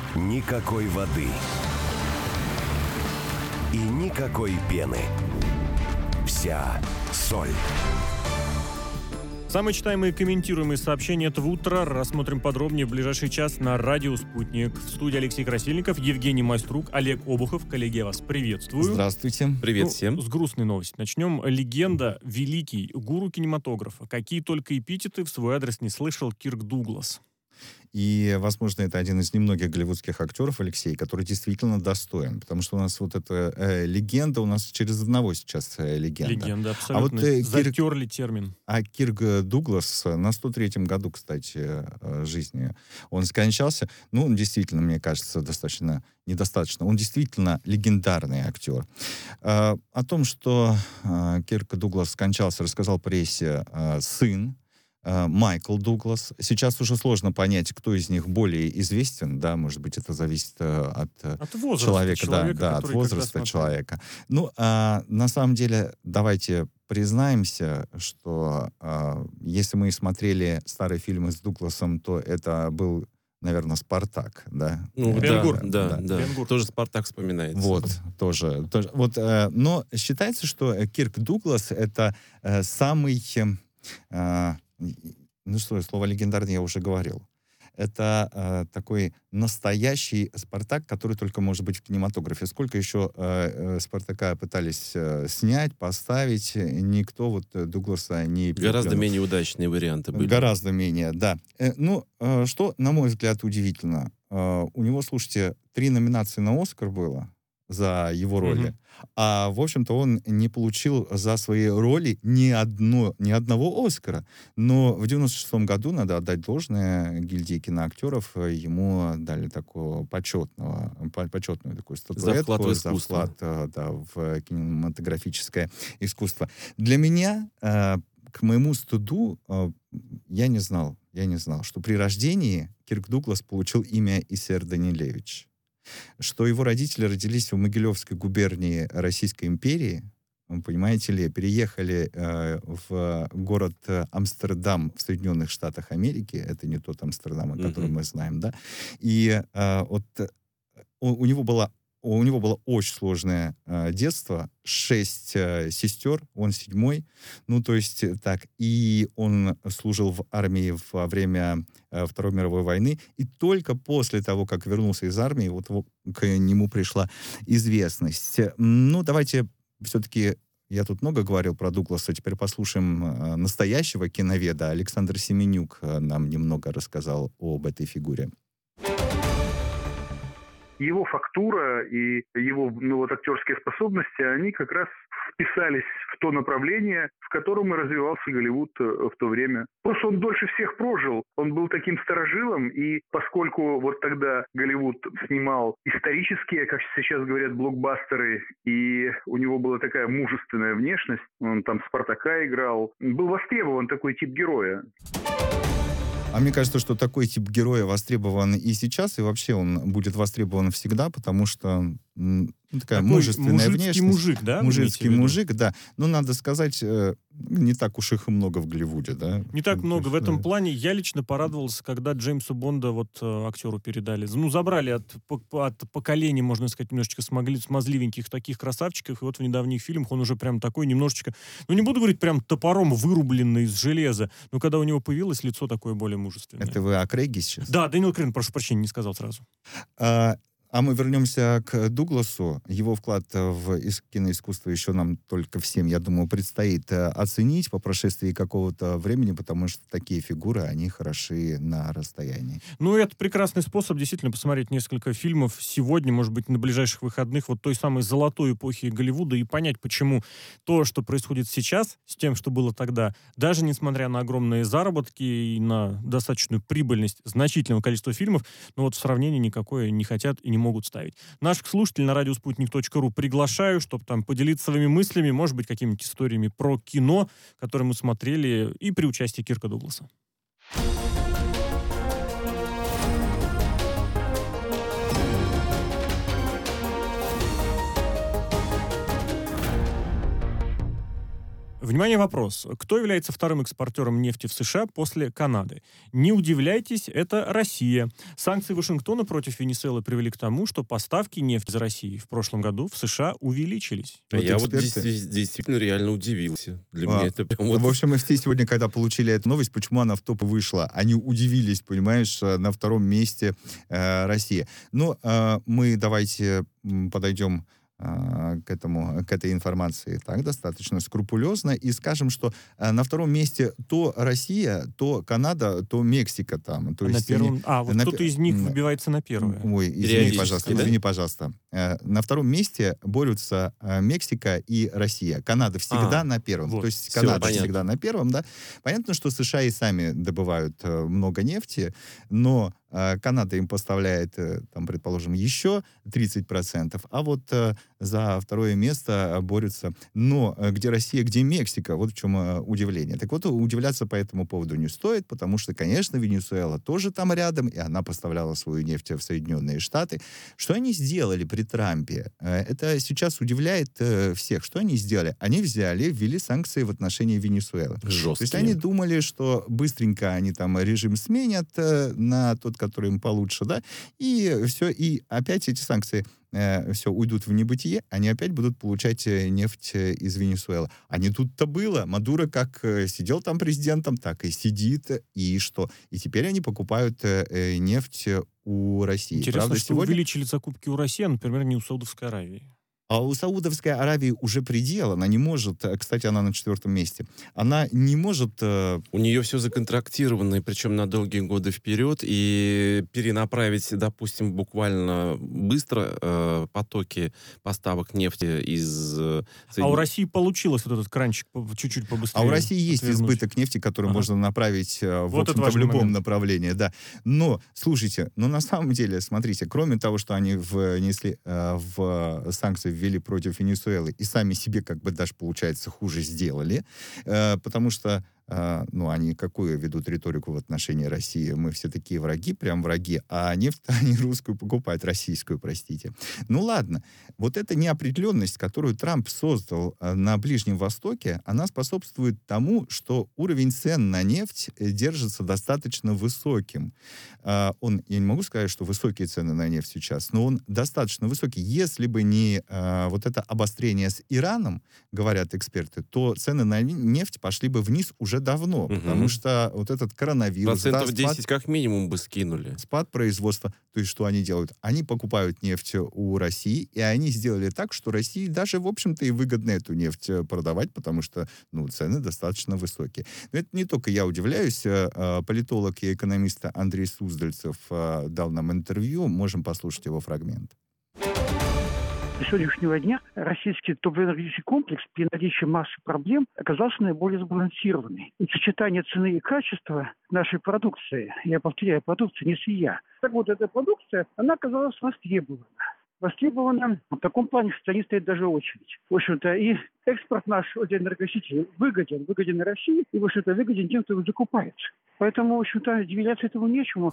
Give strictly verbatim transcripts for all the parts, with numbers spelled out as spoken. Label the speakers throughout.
Speaker 1: Никакой воды. И никакой пены. Вся соль.
Speaker 2: Самые читаемые и комментируемые сообщения этого утра рассмотрим подробнее в ближайший час на радио «Спутник». В студии Алексей Красильников, Евгений Майструк, Олег Обухов. Коллеги, я вас приветствую.
Speaker 3: Здравствуйте.
Speaker 4: Привет
Speaker 2: ну,
Speaker 4: всем.
Speaker 2: С грустной новости начнем. Легенда, великий, гуру кинематографа. Какие только эпитеты в свой адрес не слышал Кирк Дуглас.
Speaker 3: И, возможно, это один из немногих голливудских актеров, Алексей, который действительно достоин. Потому что у нас вот эта э, легенда, у нас через одного сейчас э, легенда.
Speaker 2: Легенда, абсолютно.
Speaker 3: А вот, э,
Speaker 2: Затерли
Speaker 3: Кирк,
Speaker 2: термин.
Speaker 3: А Кирк Дуглас на сто третьем году, кстати, э, жизни он скончался. Ну, он действительно, мне кажется, достаточно недостаточно. Он действительно легендарный актер. Э, о том, что э, Кирк Дуглас скончался, рассказал прессе э, сын Майкл Дуглас. Сейчас уже сложно понять, кто из них более известен, да, может быть, это зависит э, от,
Speaker 2: от возраста
Speaker 3: человека,
Speaker 2: человека,
Speaker 3: да, да, от возраста человека. Ну, а, на самом деле, давайте признаемся, что а, если мы смотрели старые фильмы с Дугласом, то это был, наверное, «Спартак», да?
Speaker 4: Ну,
Speaker 2: Бен-Гур,
Speaker 4: да, да, да.
Speaker 2: Бен-Гур.
Speaker 4: Тоже «Спартак» вспоминается.
Speaker 3: Вот, тоже. тоже вот, э, но считается, что Кирк Дуглас — это э, самый... Э, ну что, слово «легендарный» я уже говорил. Это э, такой настоящий «Спартак», который только может быть в кинематографе. Сколько еще э, э, «Спартака» пытались э, снять, поставить, никто вот Дугласа не переплюнул.
Speaker 4: Гораздо менее удачные варианты были.
Speaker 3: Гораздо менее, да. Э, ну, э, что, на мой взгляд, удивительно. Э, у него, слушайте, три номинации на «Оскар» было за его роли. Mm-hmm. А, в общем-то, он не получил за свои роли ни, одно, ни одного «Оскара». Но в девяносто шестом году, надо отдать должное, гильдии киноактеров ему дали такого почетного, почетную такую статуэтку.
Speaker 4: За вклад в искусство.
Speaker 3: За вклад, да, в кинематографическое искусство. Для меня, к моему стыду, я не знал, я не знал, что при рождении Кирк Дуглас получил имя Исер Данилевич. Что его родители родились в Могилевской губернии Российской империи, вы понимаете ли, переехали э, в город Амстердам в Соединенных Штатах Америки, это не тот Амстердам, о котором mm-hmm. мы знаем, да, и э, вот у, у него была У него было очень сложное э, детство, шесть э, сестер, он седьмой, ну, то есть так, и он служил в армии во время э, Второй мировой войны, и только после того, как вернулся из армии, вот к нему пришла известность. Ну, давайте все-таки, я тут много говорил про Дугласа, теперь послушаем э, настоящего киноведа. Александр Семенюк э, нам немного рассказал об этой фигуре.
Speaker 5: Его фактура и его ну, вот, актерские способности, они как раз вписались в то направление, в котором и развивался Голливуд в то время. Просто он дольше всех прожил, он был таким старожилом, и поскольку вот тогда Голливуд снимал исторические, как сейчас говорят, блокбастеры, и у него была такая мужественная внешность, он там «Спартака» играл, был востребован такой тип героя.
Speaker 3: А мне кажется, что такой тип героя востребован и сейчас, и вообще он будет востребован всегда, потому что м, такая
Speaker 2: такой
Speaker 3: мужественная
Speaker 2: мужицкий
Speaker 3: внешность.
Speaker 2: мужик, да?
Speaker 3: Мужицкий мужик, да. Но надо сказать, э, не так уж их и много в Голливуде, да.
Speaker 2: Не так
Speaker 3: ну,
Speaker 2: много.
Speaker 3: есть,
Speaker 2: В этом
Speaker 3: да.
Speaker 2: плане я лично порадовался, когда Джеймса Бонда вот э, актеру передали. Ну, забрали от, от поколения, можно сказать, немножечко смогли, смазливеньких таких красавчиков, и вот в недавних фильмах он уже прям такой немножечко, ну, не буду говорить, прям топором вырубленный из железа, но когда у него появилось лицо такое более мужественное.
Speaker 3: Это вы о Крейге сейчас?
Speaker 2: Да, Дэниел Крейг, прошу прощения, не сказал сразу.
Speaker 3: А, А мы вернемся к Дугласу. Его вклад в киноискусство еще нам только всем, я думаю, предстоит оценить по прошествии какого-то времени, потому что такие фигуры, они хороши на расстоянии.
Speaker 2: Ну, это прекрасный способ действительно посмотреть несколько фильмов сегодня, может быть, на ближайших выходных, вот той самой золотой эпохи Голливуда, и понять, почему то, что происходит сейчас, с тем, что было тогда, даже несмотря на огромные заработки и на достаточную прибыльность значительного количества фильмов, но вот в сравнении никакое не хотят и не могут ставить. Наших слушателей на радиоспутник точка ру приглашаю, чтобы там поделиться своими мыслями, может быть, какими-нибудь историями про кино, которые мы смотрели и при участии Кирка Дугласа. Внимание, вопрос. Кто является вторым экспортером нефти в США после Канады? Не удивляйтесь, это Россия. Санкции Вашингтона против Венесуэлы привели к тому, что поставки нефти из России в прошлом году в США увеличились.
Speaker 4: Вот я вот действи- действительно реально удивился. Для а, меня это прям вот...
Speaker 3: В общем, все сегодня, когда получили эту новость, почему она в топ вышла? Они удивились, понимаешь, на втором месте э, Россия. Но э, мы давайте подойдем к этому, к этой информации так достаточно скрупулезно и скажем, что э, на втором месте то Россия, то Канада, то Мексика там. То
Speaker 2: а,
Speaker 3: есть
Speaker 2: на первом...
Speaker 3: они,
Speaker 2: а, вот
Speaker 3: на...
Speaker 2: кто-то из них выбивается на первое.
Speaker 3: Ой, извини, пожалуйста, да? извини, пожалуйста. Э, на втором месте борются э, Мексика и Россия. Канада всегда а, на первом. Вот. То есть Все, Канада понятно. всегда на первом, да. Понятно, что США и сами добывают э, много нефти, но Канада им поставляет, там, предположим, еще тридцать процентов, а вот э, за второе место борются. Но где Россия, где Мексика? Вот в чем э, удивление. Так вот, удивляться по этому поводу не стоит, потому что, конечно, Венесуэла тоже там рядом, и она поставляла свою нефть в Соединенные Штаты. Что они сделали при Трампе? Э, это сейчас удивляет э, всех. Что они сделали? Они взяли, ввели санкции в отношении Венесуэлы.
Speaker 4: Жесткие.
Speaker 3: То есть они думали, что быстренько они там режим сменят э, на тот, который им получше, да, и все, и опять эти санкции э, все уйдут в небытие, они опять будут получать нефть из Венесуэлы. А не тут-то было. Мадуро как сидел там президентом, так и сидит, и что? И теперь они покупают э, нефть у России.
Speaker 2: Интересно,
Speaker 3: Правда,
Speaker 2: что
Speaker 3: сегодня...
Speaker 2: увеличили закупки у России, а, например, не у Саудовской Аравии.
Speaker 3: А у Саудовской Аравии уже предел. Она не может, кстати, она на четвертом месте, она не может... Э...
Speaker 4: У нее все законтрактировано, и причем на долгие годы вперед, и перенаправить, допустим, буквально быстро э, потоки поставок нефти из... Э,
Speaker 2: а у России получилось вот этот кранчик чуть-чуть побыстрее.
Speaker 3: А у России есть
Speaker 2: отвернуть.
Speaker 3: избыток нефти, который ага. можно направить, э, в,
Speaker 2: вот
Speaker 3: общем-то, в любом
Speaker 2: момент.
Speaker 3: направлении. Да. Но, слушайте, ну на самом деле, смотрите, кроме того, что они внесли э, в санкции ввели против Венесуэлы и сами себе как бы даже, получается, хуже сделали, э, потому что Uh, ну, они какую ведут риторику в отношении России? Мы все такие враги, прям враги, а нефть они русскую покупают, российскую, простите. Ну, ладно. Вот эта неопределенность, которую Трамп создал uh, на Ближнем Востоке, она способствует тому, что уровень цен на нефть держится достаточно высоким. Uh, он, я не могу сказать, что высокие цены на нефть сейчас, но он достаточно высокий. Если бы не uh, вот это обострение с Ираном, говорят эксперты, то цены на нефть пошли бы вниз уже давно, угу. потому что вот этот коронавирус...
Speaker 4: Процентов
Speaker 3: да,
Speaker 4: десять
Speaker 3: спад,
Speaker 4: как минимум бы скинули.
Speaker 3: Спад производства. То есть что они делают? Они покупают нефть у России, и они сделали так, что России даже, в общем-то, и выгодно эту нефть продавать, потому что, ну, цены достаточно высокие. Но это не только я удивляюсь. Политолог и экономист Андрей Суздальцев дал нам интервью. Можем послушать его фрагмент.
Speaker 6: До сегодняшнего дня российский топливно-энергетический комплекс при наличии массы проблем оказался наиболее сбалансированный. И сочетание цены и качества нашей продукции, я повторяю, продукции не сырья. Так вот, эта продукция, она оказалась востребована. Востребована в таком плане, что не стоит даже очередь. В общем-то, и экспорт наш энергоносителей выгоден, выгоден России, и, в общем-то, выгоден тем, кто его закупает. Поэтому, в общем-то, удивляться этому нечему.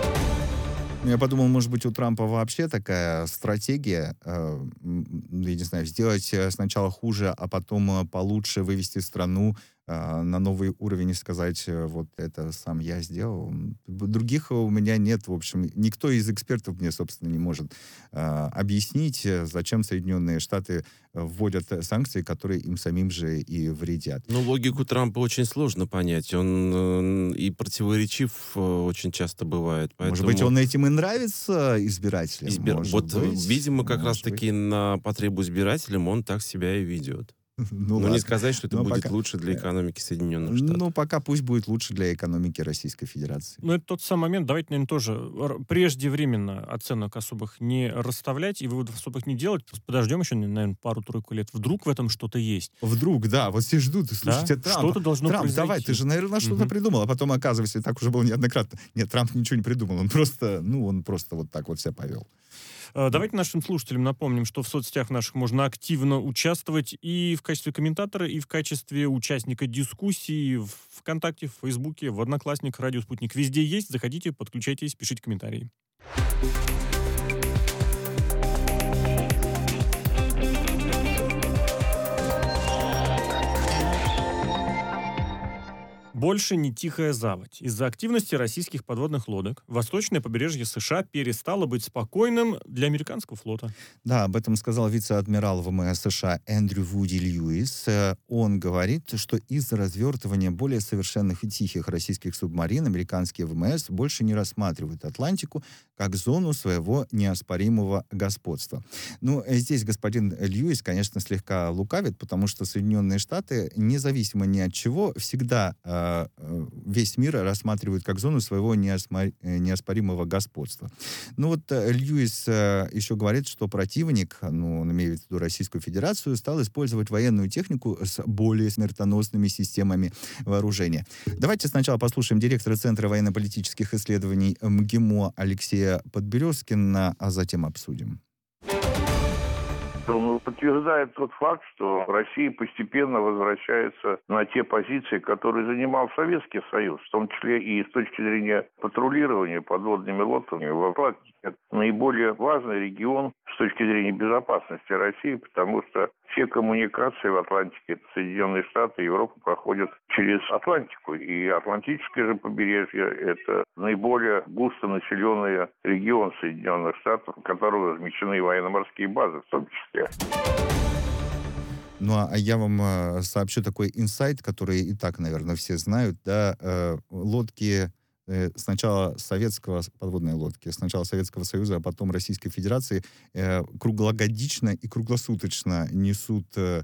Speaker 3: Я подумал, может быть, у Трампа вообще такая стратегия, э, я не знаю, сделать сначала хуже, а потом получше вывести страну э, на новый уровень и сказать, вот это сам я сделал. Других у меня нет, в общем. Никто из экспертов мне, собственно, не может э, объяснить, зачем Соединенные Штаты вводят санкции, которые им самим же и вредят.
Speaker 4: Ну, логику Трампа очень сложно понять. Он э, и противоречив э, очень часто бывает. Поэтому...
Speaker 3: Может быть, он этим и нравится избирателям?
Speaker 4: Избир...
Speaker 3: Может
Speaker 4: вот,
Speaker 3: быть.
Speaker 4: видимо, как
Speaker 3: Может
Speaker 4: раз-таки
Speaker 3: быть.
Speaker 4: на потребу избирателям он так себя и ведет.
Speaker 3: Ну,
Speaker 4: Но не сказать, что это
Speaker 3: Но
Speaker 4: будет
Speaker 3: пока...
Speaker 4: лучше для экономики Соединенных Штатов.
Speaker 3: Ну, пока пусть будет лучше для экономики Российской Федерации.
Speaker 2: Ну, это тот самый момент. Давайте, наверное, тоже преждевременно оценок особых не расставлять и выводов особых не делать. Подождем еще, наверное, пару-тройку лет. Вдруг в этом что-то есть.
Speaker 3: Вдруг, да. Вот все ждут. Слушайте,
Speaker 2: да?
Speaker 3: Трамп,
Speaker 2: что-то должно
Speaker 3: Трамп,
Speaker 2: произойти.
Speaker 3: давай, ты же, наверное, что-то угу. придумал. А потом, оказывается, так уже было неоднократно. Нет, Трамп ничего не придумал. Он просто, ну, он просто вот так вот себя повел.
Speaker 2: Давайте нашим слушателям напомним, что в соцсетях наших можно активно участвовать и в качестве комментатора, и в качестве участника дискуссии в ВКонтакте, в Фейсбуке, в Одноклассниках, Радио Спутник. Везде есть. Заходите, подключайтесь, пишите комментарии. Больше не тихая заводь. Из-за активности российских подводных лодок восточное побережье США перестало быть спокойным для американского флота.
Speaker 3: Да, об этом сказал вице-адмирал ВМС США Эндрю Вуди Льюис. Он говорит, что из-за развертывания более совершенных и тихих российских субмарин американские ВМС больше не рассматривают Атлантику как зону своего неоспоримого господства. Ну, здесь господин Льюис, конечно, слегка лукавит, потому что Соединенные Штаты, независимо ни от чего, всегда э, весь мир рассматривают как зону своего неоспор... неоспоримого господства. Ну вот э, Льюис э, еще говорит, что противник, ну, он имеет в виду Российскую Федерацию, стал использовать военную технику с более смертоносными системами вооружения. Давайте сначала послушаем директора Центра военно-политических исследований МГИМО Алексея Подберезкина, а затем обсудим.
Speaker 7: Он подтверждает тот факт, что Россия постепенно возвращается на те позиции, которые занимал Советский Союз, в том числе и с точки зрения патрулирования подводными лодками в Атлантике. Это наиболее важный регион с точки зрения безопасности России, потому что все коммуникации в Атлантике, это Соединенные Штаты и Европа, проходят через Атлантику. И Атлантическое же побережье – это наиболее густонаселенный регион Соединенных Штатов, в котором размещены военно-морские базы в том числе.
Speaker 3: Ну, а я вам э, сообщу такой инсайт, который и так, наверное, все знают, да, э, лодки э, сначала советского, подводные лодки, сначала Советского Союза, а потом Российской Федерации э, круглогодично и круглосуточно несут э,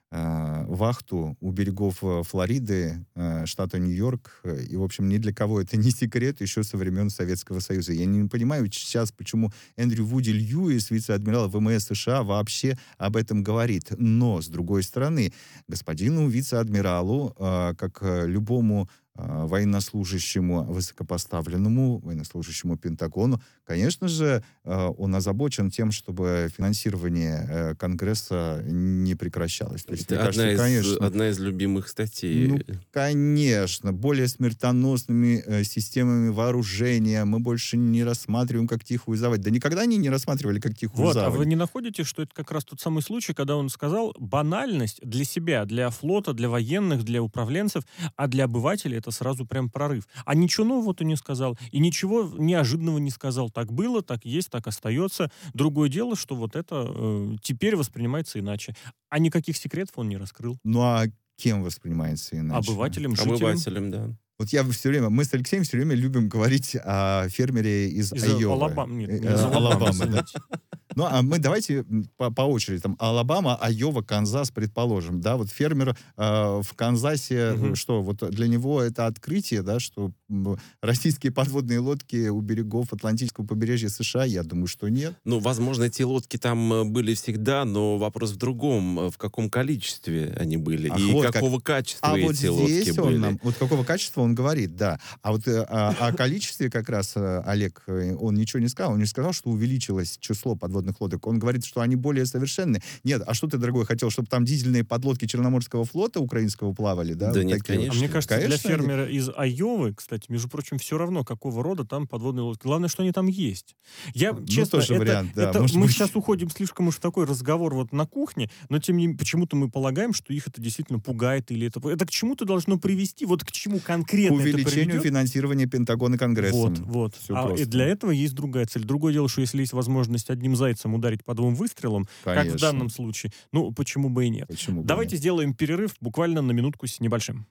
Speaker 3: э, вахту у берегов Флориды, э, штата Нью-Йорк, и, в общем, ни для кого это не секрет еще со времен Советского Союза. Я не понимаю сейчас, почему Эндрю Вуди Льюис, вице-адмирал ВМС США, вообще об этом говорит. Но, с другой стороны, господину вице-адмиралу, э, как любому военнослужащему, высокопоставленному военнослужащему Пентагону, конечно же, он озабочен тем, чтобы финансирование Конгресса не прекращалось. То есть,
Speaker 4: Это
Speaker 3: мне
Speaker 4: одна,
Speaker 3: кажется,
Speaker 4: из,
Speaker 3: конечно,
Speaker 4: одна из любимых статей.
Speaker 3: Ну, конечно, более смертоносными э, системами вооружения мы больше не рассматриваем как тихую заводь. Да никогда они не рассматривали как тихую
Speaker 2: Вот,
Speaker 3: заводь.
Speaker 2: а вы не находите, что это как раз тот самый случай, когда он сказал банальность для себя, для флота, для военных, для управленцев, а для обывателей это сразу прям прорыв. А ничего нового-то не сказал, и ничего неожиданного не сказал. Так было, так есть, так остается. Другое дело, что вот это э, теперь воспринимается иначе. А никаких секретов он не раскрыл.
Speaker 3: Ну а кем воспринимается иначе?
Speaker 2: Обывателем, жителем.
Speaker 4: Обывателем, да.
Speaker 3: Вот я все время, мы с Алексеем все время любим говорить о фермере из,
Speaker 2: Из
Speaker 3: Айовы.
Speaker 2: Алабамы. Нет,
Speaker 3: Э,
Speaker 2: не из Алабамы,
Speaker 3: Алабамы, да.
Speaker 2: извините.
Speaker 3: Ну, а мы давайте по, по очереди. Там Алабама, Айова, Канзас, предположим. Да, вот фермер э, в Канзасе,
Speaker 2: Мгм.
Speaker 3: что, вот для него это открытие, да, что м, российские подводные лодки у берегов Атлантического побережья США, я думаю, что нет.
Speaker 4: Ну, возможно, эти лодки там э, были всегда, но вопрос в другом. э, В каком количестве они были
Speaker 3: Ах,
Speaker 4: и
Speaker 3: вот как.
Speaker 4: какого качества
Speaker 3: А
Speaker 4: эти
Speaker 3: вот
Speaker 4: лодки
Speaker 3: здесь
Speaker 4: были.
Speaker 3: он нам, вот какого качества он говорит, да. А вот э, о, о количестве как раз э, Олег, э, он ничего не сказал. Он не сказал, что увеличилось число подводных лодок. Он говорит, что они более совершенны. Нет, а что ты, дорогой, хотел, чтобы там дизельные подлодки Черноморского флота украинского плавали, да?
Speaker 4: Да
Speaker 3: Вот
Speaker 4: нет,
Speaker 3: такие вот.
Speaker 2: А
Speaker 4: конечно.
Speaker 2: мне кажется,
Speaker 3: Конечно,
Speaker 2: для фермера из Айовы, кстати, между прочим, все равно, какого рода там подводные лодки. Главное, что они там есть. Я,
Speaker 3: Ну,
Speaker 2: честно,
Speaker 3: тоже
Speaker 2: это,
Speaker 3: вариант, да,
Speaker 2: это
Speaker 3: может
Speaker 2: мы
Speaker 3: быть.
Speaker 2: сейчас уходим слишком уж в такой разговор вот на кухне, но тем не менее, почему-то мы полагаем, что их это действительно пугает, или это... Это к чему-то должно привести, вот к чему
Speaker 3: К
Speaker 2: конкретно это
Speaker 3: увеличению
Speaker 2: приведет.
Speaker 3: финансирования Пентагона Конгрессом.
Speaker 2: Вот, вот.
Speaker 3: Всё
Speaker 2: А
Speaker 3: просто.
Speaker 2: и для этого есть другая цель. Другое дело, что если есть возможность одним зайцем ударить по двум выстрелам, как в
Speaker 3: Конечно.
Speaker 2: данном случае, ну, почему бы и нет.
Speaker 3: Почему бы
Speaker 2: Давайте
Speaker 3: нет?
Speaker 2: сделаем перерыв буквально на минутку с небольшим.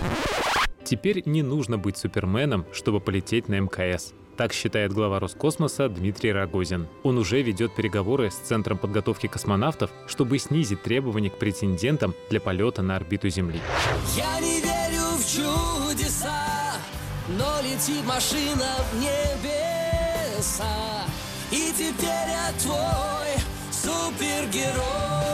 Speaker 8: Теперь не нужно быть суперменом, чтобы полететь на эм ка эс. Так считает глава Роскосмоса Дмитрий Рогозин. Он уже ведет переговоры с Центром подготовки космонавтов, чтобы снизить требования к претендентам для полета на орбиту Земли.
Speaker 9: Я не верю в чудеса, но летит машина в небеса. И теперь я твой супергерой.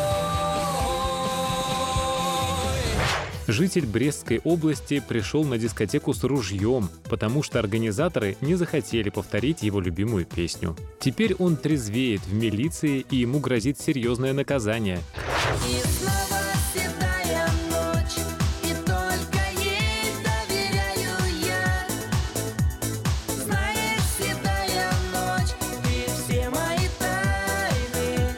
Speaker 8: Житель Брестской области пришел на дискотеку с ружьем, потому что организаторы не захотели повторить его любимую песню. Теперь он трезвеет в милиции, и ему грозит серьезное наказание.
Speaker 9: И снова седая ночь, и только ей доверяю я. Знаешь, седая ночь, ты все мои тайны.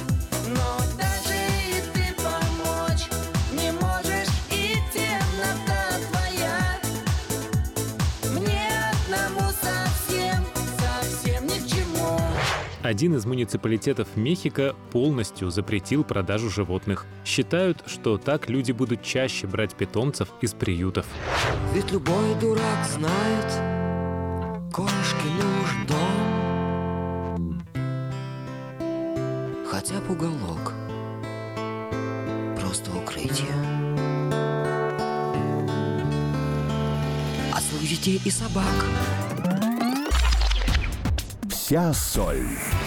Speaker 9: Но даже и ты помочь не можешь, и темнота
Speaker 8: Один из муниципалитетов Мехико полностью запретил продажу животных. Считают, что так люди будут чаще брать питомцев из приютов.
Speaker 9: Ведь любой дурак знает, кошке нужен дом, хотя бы уголок, просто укрытие. От своих детей и собак.
Speaker 1: Вся соль.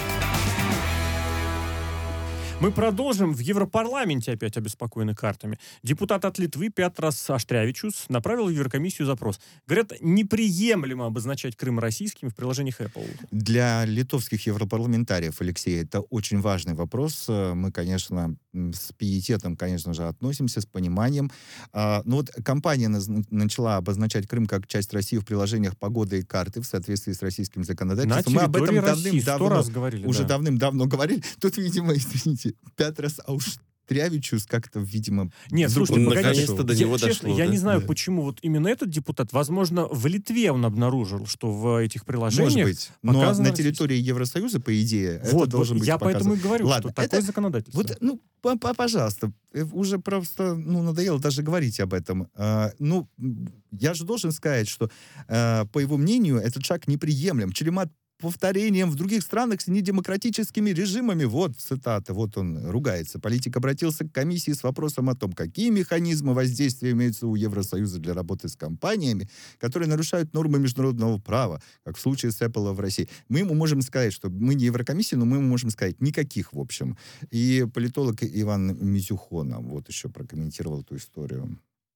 Speaker 2: Мы продолжим. В Европарламенте опять обеспокоены картами. Депутат от Литвы Петрас Аштрявичус направил в Еврокомиссию запрос. Говорят, неприемлемо обозначать Крым российским в приложениях Apple.
Speaker 3: Для литовских европарламентариев, Алексей, это очень важный вопрос. Мы, конечно, с пиететом, конечно же, относимся, с пониманием. Но вот компания начала обозначать Крым как часть России в приложениях погоды и карты в соответствии с российским законодательством. Мы об этом давным-давно,
Speaker 2: раз говорили,
Speaker 3: уже
Speaker 2: да.
Speaker 3: давным-давно говорили. Тут, видимо, извините, Петрас Аштрявичус как-то, видимо...
Speaker 2: Нет, слушайте, погодите.
Speaker 4: Наконец-то до
Speaker 2: Я,
Speaker 4: него
Speaker 2: честно,
Speaker 4: дошло.
Speaker 2: я
Speaker 4: да?
Speaker 2: не знаю,
Speaker 3: Да.
Speaker 2: почему вот именно этот депутат, возможно, в Литве он обнаружил, что в этих приложениях...
Speaker 3: Может быть, но
Speaker 2: показано
Speaker 3: на территории Евросоюза, по идее,
Speaker 2: Вот,
Speaker 3: это должен
Speaker 2: вот,
Speaker 3: быть
Speaker 2: я
Speaker 3: показан.
Speaker 2: поэтому и говорю,
Speaker 3: Ладно,
Speaker 2: что такое
Speaker 3: это-
Speaker 2: законодательство.
Speaker 3: Вот, ну, п- п- пожалуйста, э, уже просто, ну, надоело даже говорить об этом. А, ну, м, я же должен сказать, что, э, по его мнению, этот шаг неприемлем. Чреват повторением в других странах с недемократическими режимами. Вот цитата, вот он ругается. Политик обратился к комиссии с вопросом о том, какие механизмы воздействия имеются у Евросоюза для работы с компаниями, которые нарушают нормы международного права, как в случае с Apple в России. Мы ему можем сказать, что мы не Еврокомиссия, но мы ему можем сказать никаких, в общем. И политолог Иван Мизюхона вот еще прокомментировал эту историю.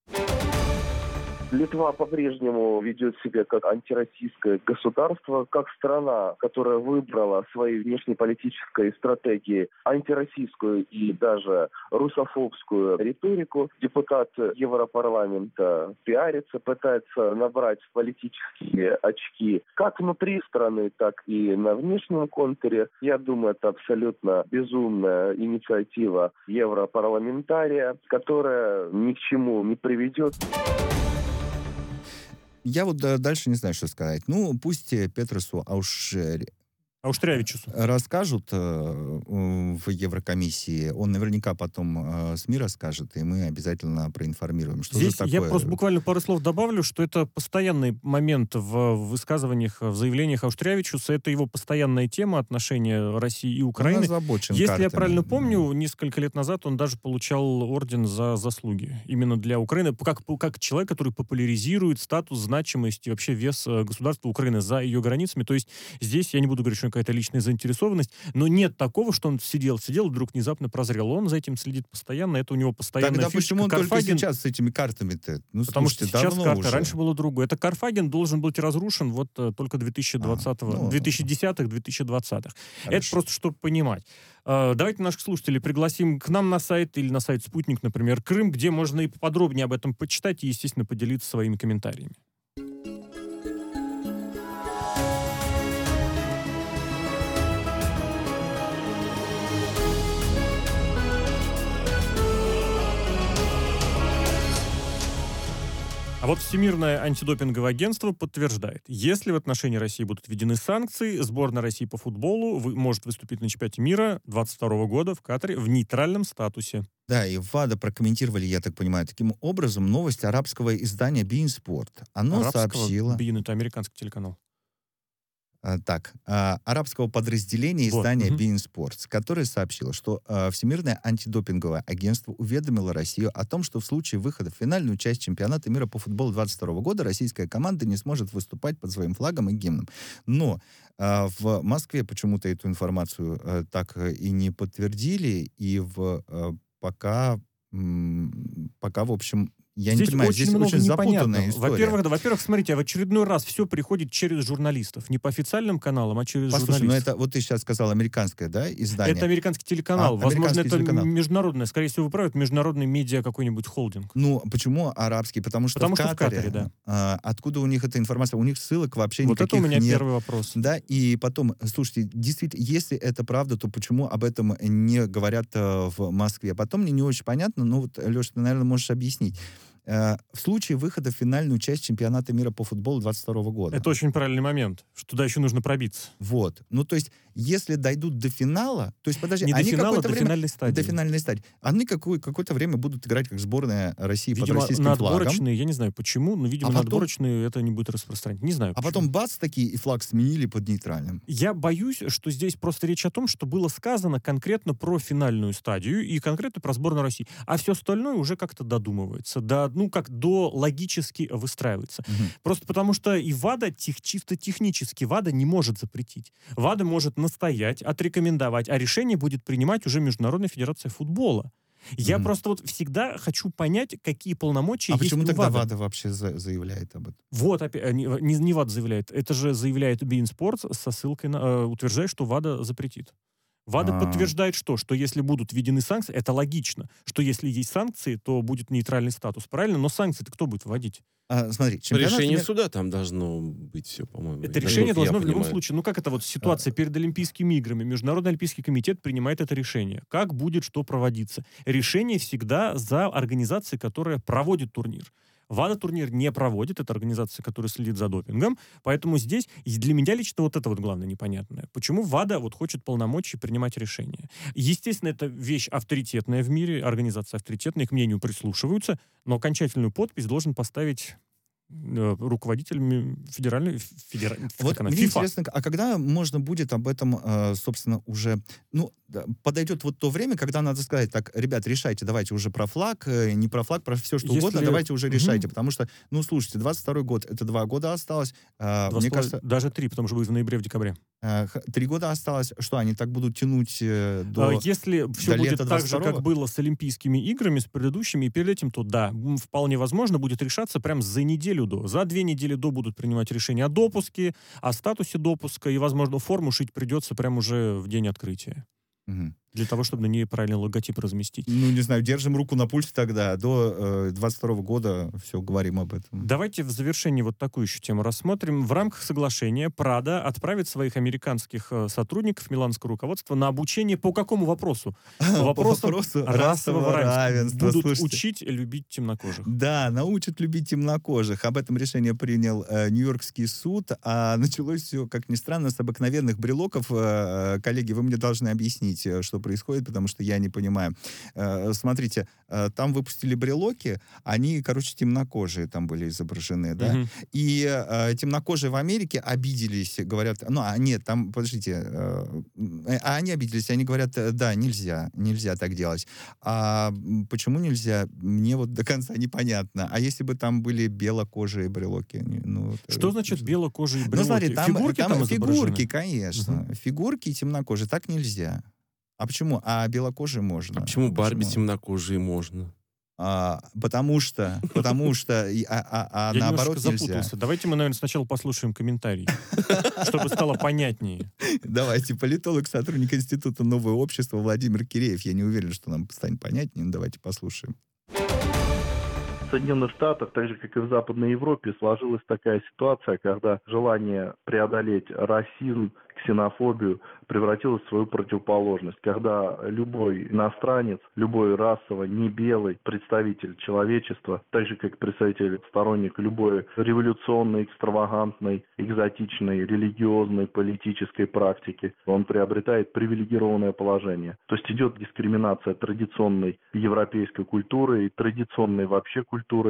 Speaker 10: Литва по-прежнему ведет себя как антироссийское государство, как страна, которая выбрала своей внешнеполитической стратегией антироссийскую и даже русофобскую риторику. Депутат Европарламента пиарится, пытается набрать политические очки как внутри страны, так и на внешнем контуре. Я думаю, это абсолютно безумная инициатива европарламентария, которая ни к чему не приведет.
Speaker 3: Я вот да, дальше не знаю, что сказать. Ну, пусть э, Петрасу Аушери
Speaker 2: Ауштрявичусу.
Speaker 3: расскажут э, в Еврокомиссии. Он наверняка потом э, СМИ расскажет, и мы обязательно проинформируем. Что
Speaker 2: Здесь
Speaker 3: же такое?
Speaker 2: я просто буквально пару слов добавлю, что это постоянный момент в высказываниях, в заявлениях Ауштрявичуса. Это его постоянная тема отношения России и
Speaker 3: Он
Speaker 2: Украины.
Speaker 3: озабочен
Speaker 2: Если я
Speaker 3: картами.
Speaker 2: правильно помню, несколько лет назад он даже получал орден за заслуги именно для Украины, как, как человек, который популяризирует статус, значимость и вообще вес э, государства Украины за ее границами. То есть здесь я не буду говорить, что какая-то личная заинтересованность, но нет такого, что он сидел, сидел, вдруг внезапно прозрел. Он за этим следит постоянно, это у него постоянная
Speaker 3: Тогда
Speaker 2: фишка.
Speaker 3: почему он только
Speaker 2: Карфаген-
Speaker 3: сейчас с этими картами-то? Ну,
Speaker 2: Потому
Speaker 3: слушайте,
Speaker 2: что сейчас
Speaker 3: давно
Speaker 2: карта,
Speaker 3: уже.
Speaker 2: раньше было другое. Это Карфаген должен быть разрушен вот э, только две тысячи двадцатого,
Speaker 3: А, ну,
Speaker 2: две тысячи десятых - две тысячи двадцатых. Это
Speaker 3: Хорошо.
Speaker 2: просто чтобы понимать. Э, Давайте наших слушателей пригласим к нам на сайт или на сайт «Спутник», например, Крым, где можно и подробнее об этом почитать и, естественно, поделиться своими комментариями. А вот Всемирное антидопинговое агентство подтверждает, если в отношении России будут введены санкции, сборная России по футболу вы- может выступить на чемпионате мира двадцать второго года в Катаре в нейтральном статусе.
Speaker 3: Да, и ВАДА прокомментировали, я так понимаю, таким образом новость арабского издания Bein Sport. Оно
Speaker 2: Арабского
Speaker 3: сообщило...
Speaker 2: Бин, это американский телеканал.
Speaker 3: А, так, а, арабского подразделения
Speaker 2: Вот,
Speaker 3: издания
Speaker 2: мгм.
Speaker 3: Bein Sports, которое сообщило, что а, Всемирное антидопинговое агентство уведомило Россию о том, что в случае выхода в финальную часть чемпионата мира по футболу двадцать второго года российская команда не сможет выступать под своим флагом и гимном. Но а, в Москве почему-то эту информацию а, так и не подтвердили, и в, а, пока, м, пока, в общем, я
Speaker 2: здесь
Speaker 3: не понимаю,
Speaker 2: очень
Speaker 3: здесь
Speaker 2: много
Speaker 3: очень запутанная
Speaker 2: непонятного.
Speaker 3: история.
Speaker 2: Во-первых, да, во-первых, смотрите, а в очередной раз все приходит через журналистов. Не по официальным каналам, а через
Speaker 3: Послушай, ну
Speaker 2: журналистов.
Speaker 3: это, вот ты сейчас сказал, американское, да, издание?
Speaker 2: Это американский телеканал.
Speaker 3: А,
Speaker 2: Возможно,
Speaker 3: американский
Speaker 2: это
Speaker 3: телеканал.
Speaker 2: международное. Скорее всего, вы правы, это международный медиа какой-нибудь холдинг.
Speaker 3: Ну, почему арабский? Потому что
Speaker 2: Потому
Speaker 3: в
Speaker 2: что в
Speaker 3: Катаре,
Speaker 2: Катаре, да.
Speaker 3: а, откуда у них эта информация? У них ссылок вообще
Speaker 2: Вот
Speaker 3: никаких
Speaker 2: это у меня
Speaker 3: нет.
Speaker 2: первый вопрос.
Speaker 3: Да, и потом, слушайте, действительно, если это правда, то почему об этом не говорят э, в Москве? Потом мне не очень понятно, но вот, Леша, ты, наверное, можешь объяснить. э, в случае выхода в финальную часть чемпионата мира по футболу двадцать второго года.
Speaker 2: Это очень правильный момент, что туда еще нужно пробиться.
Speaker 3: Вот. Ну, то есть, если дойдут до финала, то есть, подожди,
Speaker 2: Не до
Speaker 3: они
Speaker 2: финала,
Speaker 3: какое-то
Speaker 2: до
Speaker 3: время...
Speaker 2: финальной стадии.
Speaker 3: До финальной стадии. Они какое- какое-то время будут играть как сборная России
Speaker 2: Видимо,
Speaker 3: под российским
Speaker 2: на
Speaker 3: флагом.
Speaker 2: отборочные, я не знаю почему, но, видимо,
Speaker 3: А
Speaker 2: на
Speaker 3: потом-
Speaker 2: отборочные это не будет распространять. Не знаю.
Speaker 3: А
Speaker 2: почему.
Speaker 3: потом бац, такие, и флаг сменили под нейтральным.
Speaker 2: Я боюсь, что здесь просто речь о том, что было сказано конкретно про финальную стадию и конкретно про сборную России. А все остальное уже как-то додумывается. Да, ну, как до логически выстраивается.
Speaker 3: Мгм.
Speaker 2: Просто потому что и ВАДА тех, чисто технически ВАДА не может запретить. ВАДА может настоять, отрекомендовать, а решение будет принимать уже Международная федерация футбола. Я
Speaker 3: Мгм.
Speaker 2: просто вот всегда хочу понять, какие полномочия
Speaker 3: А
Speaker 2: есть
Speaker 3: почему
Speaker 2: у
Speaker 3: тогда
Speaker 2: ВАДА.
Speaker 3: ВАДА вообще за- заявляет об этом?
Speaker 2: Вот, опять, не, не, не ВАДА заявляет. Это же заявляет Bein Sports со ссылкой на... э, утверждает, что ВАДА запретит. ВАДА
Speaker 3: А.
Speaker 2: подтверждает что? Что если будут введены санкции, это логично. Что если есть санкции, то будет нейтральный статус. Правильно? Но санкции-то кто будет вводить?
Speaker 3: А, смотри,
Speaker 4: По
Speaker 3: чемпионат
Speaker 4: решению
Speaker 3: мира-
Speaker 4: суда там должно быть все, по-моему.
Speaker 2: Это
Speaker 4: насколько
Speaker 2: решение
Speaker 4: я
Speaker 2: должно в любом
Speaker 4: понимаю.
Speaker 2: случае... Ну, как это вот ситуация перед Олимпийскими играми? Международный Олимпийский комитет принимает это решение. Как будет что проводиться? Решение всегда за организацией, которая проводит турнир. ВАДА турнир не проводит, это организация, которая следит за допингом, поэтому здесь и для меня лично вот это вот главное непонятное. Почему ВАДА вот хочет полномочий принимать решения? Естественно, это вещь авторитетная в мире, организация авторитетная, к мнению прислушиваются, но окончательную подпись должен поставить э, руководитель федеральной... Федера...
Speaker 3: Вот
Speaker 2: как она,
Speaker 3: мне
Speaker 2: FIFA.
Speaker 3: интересно, а когда можно будет об этом, э, собственно, уже... Ну, да, подойдет вот то время, когда надо сказать, так, ребят, решайте, давайте уже про флаг, э, не про флаг, про все, что
Speaker 2: Если-
Speaker 3: угодно, давайте уже
Speaker 2: Мгм.
Speaker 3: решайте. Потому что, ну, слушайте, двадцать второй год, это два года осталось. э,
Speaker 2: Два
Speaker 3: мне
Speaker 2: с половиной-
Speaker 3: кажется,
Speaker 2: Даже три, потому что будет в ноябре, в декабре.
Speaker 3: э, х- три года осталось. Что, они так будут тянуть э, до...
Speaker 2: А Если все
Speaker 3: до
Speaker 2: будет
Speaker 3: лета
Speaker 2: так же,
Speaker 3: двадцать второго?
Speaker 2: как было с Олимпийскими играми, с предыдущими и перед этим, то да, м, вполне возможно будет решаться прям за неделю до. За две недели до будут принимать решения о допуске, о статусе допуска, и, возможно, форму шить придется прям уже в день открытия.
Speaker 3: Мгм.
Speaker 2: Для того, чтобы на ней правильный логотип разместить.
Speaker 3: Ну, не знаю, держим руку на пульсе тогда. До э, двадцать второго года все, говорим об этом.
Speaker 2: Давайте в завершении вот такую еще тему рассмотрим. В рамках соглашения Прада отправит своих американских э, сотрудников миланского руководства на обучение по какому вопросу? По вопросам
Speaker 3: вопросу
Speaker 2: расового равенства. Будут
Speaker 3: Слушайте.
Speaker 2: учить любить темнокожих.
Speaker 3: Да, научат любить темнокожих. Об этом решение принял э, Нью-Йоркский суд. А началось все, как ни странно, с обыкновенных брелоков. Э, коллеги, вы мне должны объяснить, э, что происходит, потому что я не понимаю. Э, смотрите, э, там выпустили брелоки, они, короче, темнокожие там были изображены, да?
Speaker 2: Мгм.
Speaker 3: И э, темнокожие в Америке обиделись, говорят, ну, а нет, там, подождите, э, э, а они обиделись, они говорят, э, да, нельзя, нельзя так делать. А м, почему нельзя, мне вот до конца непонятно. А если бы там были белокожие брелоки? Не- Ну, это-
Speaker 2: Что значит белокожие брелоки?
Speaker 3: Ну, смотри, там
Speaker 2: Фигурки
Speaker 3: там
Speaker 2: там изображены?
Speaker 3: фигурки, конечно. Фигурки и темнокожие, так нельзя. А почему? А белокожие можно.
Speaker 4: А почему Барби темнокожие можно?
Speaker 3: А, потому что, потому что, и- а, а- а
Speaker 2: Я
Speaker 3: наоборот
Speaker 2: немножко
Speaker 3: нельзя.
Speaker 2: запутался. Давайте мы, наверное, сначала послушаем комментарий, чтобы стало понятнее.
Speaker 3: Давайте, политолог, сотрудник Института «Новое общество» Владимир Киреев. Я не уверен, что нам станет понятнее, но давайте послушаем.
Speaker 11: В Соединенных Штатах, так же, как и в Западной Европе, сложилась такая ситуация, когда желание преодолеть расизм, ксенофобию превратилось в свою противоположность, когда любой иностранец, любой расово не белый представитель человечества, так же, как представитель, сторонник любой революционной, экстравагантной, экзотичной, религиозной, политической практики, он приобретает привилегированное положение. То есть идет дискриминация традиционной европейской культуры и традиционной вообще культуры.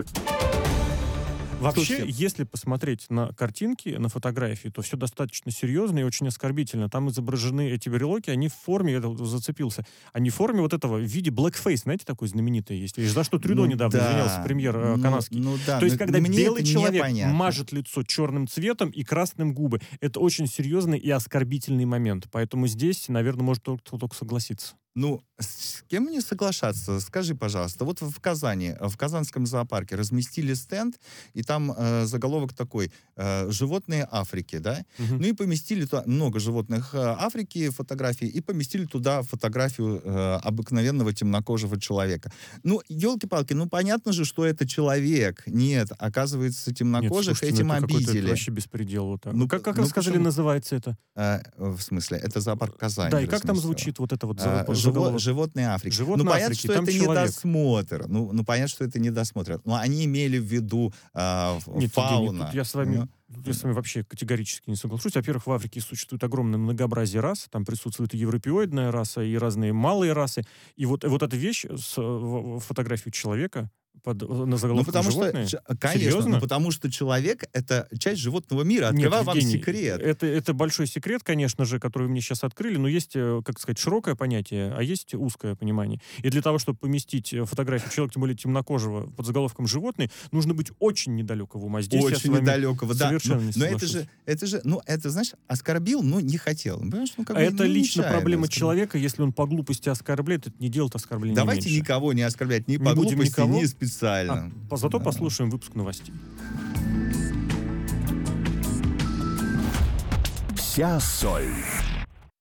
Speaker 2: Вообще,
Speaker 3: Слушайте.
Speaker 2: если посмотреть на картинки, на фотографии, то все достаточно серьезно и очень оскорбительно. Там изображены эти брелоки, они в форме, я вот зацепился, они в форме вот этого, в виде blackface, знаете, такой знаменитый есть. И за что Трюдо
Speaker 3: Ну
Speaker 2: недавно
Speaker 3: да.
Speaker 2: извинялся, премьер э,
Speaker 3: Ну-
Speaker 2: канадский.
Speaker 3: ну да,
Speaker 2: То есть,
Speaker 3: но
Speaker 2: когда
Speaker 3: мне
Speaker 2: белый
Speaker 3: это
Speaker 2: человек
Speaker 3: непонятно.
Speaker 2: мажет лицо черным цветом и красным губы, это очень серьезный и оскорбительный момент. Поэтому здесь, наверное, может только, только согласиться.
Speaker 3: Ну, с кем мне соглашаться? Скажи, пожалуйста, вот в Казани, в Казанском зоопарке разместили стенд, и там э, заголовок такой э, «Животные Африки», да?
Speaker 2: Мгм.
Speaker 3: Ну и поместили туда много животных э, Африки, фотографии, и поместили туда фотографию э, обыкновенного темнокожего человека. Ну, елки-палки, ну понятно же, что это человек. Нет, оказывается,
Speaker 2: Нет,
Speaker 3: темнокожих
Speaker 2: слушайте,
Speaker 3: этим
Speaker 2: ну это какой-то- это
Speaker 3: обидели.
Speaker 2: вообще беспредел. Вот так.
Speaker 3: Ну,
Speaker 2: Ну, как, как
Speaker 3: ну
Speaker 2: вы сказали,
Speaker 3: почему?
Speaker 2: называется это?
Speaker 3: Э, в смысле, это зоопарк Казани.
Speaker 2: Да, и как там
Speaker 3: разместил.
Speaker 2: звучит вот это вот
Speaker 3: А,
Speaker 2: зоо-
Speaker 3: животные живо, животные Африки.
Speaker 2: Животные
Speaker 3: ну, понятно,
Speaker 2: Африки,
Speaker 3: что
Speaker 2: там
Speaker 3: это
Speaker 2: человек.
Speaker 3: недосмотр. Ну, ну, понятно, что это недосмотр. Но они имели в виду э,
Speaker 2: Нет,
Speaker 3: фауна.
Speaker 2: Евгений, тут я с вами...
Speaker 3: Ну,
Speaker 2: Я с вами вообще категорически не соглашусь. Во-первых, в Африке существует огромное многообразие рас. Там присутствует и европеоидная раса, и разные малые расы. И вот, вот эта вещь с в, в фотографию человека под, на заголовком
Speaker 3: ну, потому
Speaker 2: животные.
Speaker 3: что, конечно,
Speaker 2: Серьезно?
Speaker 3: ну, потому что человек — это часть животного мира.
Speaker 2: Нет,
Speaker 3: Открываю вам
Speaker 2: Евгений,
Speaker 3: секрет.
Speaker 2: Это, это большой секрет, конечно же, который вы мне сейчас открыли, но есть, э, как сказать, широкое понятие, а есть узкое понимание. И для того, чтобы поместить фотографию человека, тем более темнокожего, под заголовком «животные», нужно быть очень недалекого ума. Здесь я с
Speaker 3: Очень
Speaker 2: вами
Speaker 3: недалекого, да.
Speaker 2: совершенно
Speaker 3: Но,
Speaker 2: не
Speaker 3: но это
Speaker 2: соглашусь.
Speaker 3: же, это же, ну, это, знаешь, оскорбил, но не хотел. Ну, понимаешь, ну, как
Speaker 2: А
Speaker 3: бы,
Speaker 2: это
Speaker 3: ну,
Speaker 2: лично
Speaker 3: нечаянно
Speaker 2: проблема
Speaker 3: оскорбил.
Speaker 2: человека, если он по глупости оскорбляет, это не делает оскорбления
Speaker 3: Давайте
Speaker 2: меньше.
Speaker 3: никого не оскорблять ни
Speaker 2: Не
Speaker 3: по
Speaker 2: будем
Speaker 3: глупости,
Speaker 2: никого.
Speaker 3: ни специально.
Speaker 2: А, по- зато
Speaker 3: Да.
Speaker 2: послушаем выпуск новостей.
Speaker 1: Вся соль.